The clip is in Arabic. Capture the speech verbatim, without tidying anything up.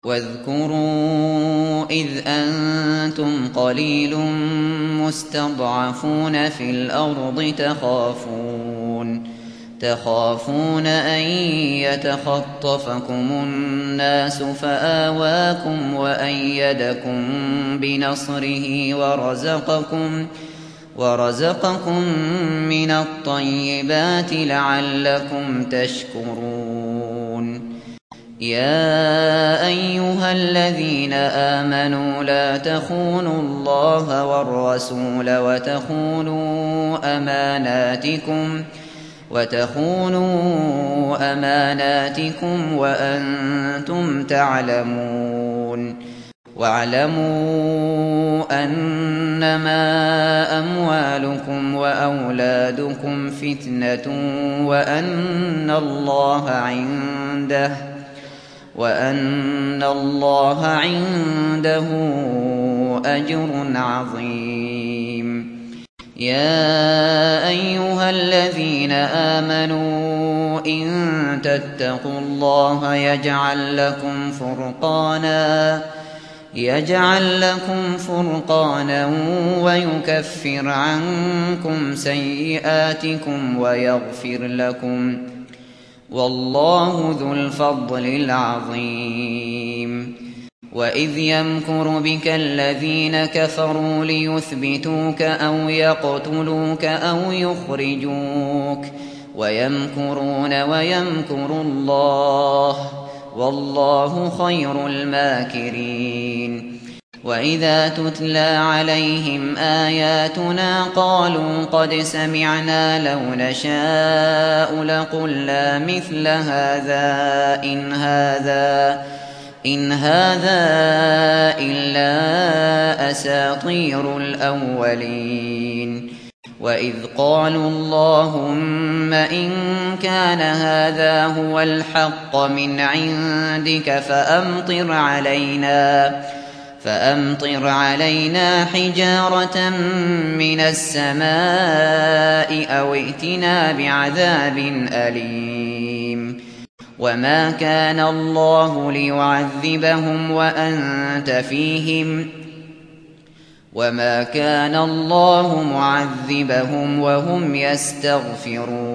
واذكروا إذ أنتم قليل مستضعفون في الأرض تخافون تخافون أن يتخطفكم الناس فآواكم وأيدكم بنصره ورزقكم ورزقكم من الطيبات لعلكم تشكرون. يا أيها الذين آمنوا لا تخونوا الله والرسول وتخونوا أماناتكم وتخونوا أماناتكم وأنتم تعلمون. واعلموا أنما أموالكم وأولادكم فتنة وأن الله عنده وأن الله عنده أجر عظيم. يا أيها الذين آمنوا إن تتقوا الله يجعل لكم فرقانا يجعل لكم فرقانا ويكفر عنكم سيئاتكم ويغفر لكم والله ذو الفضل العظيم. وإذ يمكر بك الذين كفروا ليثبتوك أو يقتلوك أو يخرجوك ويمكرون ويمكر الله والله خير الماكرين. وإذا تتلى عليهم آياتنا قالوا قد سمعنا لو نشاء لقلنا مثل هذا إن هذا إن هذا إلا أساطير الأولين. وإذ قالوا اللهم إن كان هذا هو الحق من عندك فأمطر علينا فأمطر علينا حجارة من السماء أو ائتنا بعذاب أليم. وما كان الله ليعذبهم وأنت فيهم وما كان الله معذبهم وهم يستغفرون.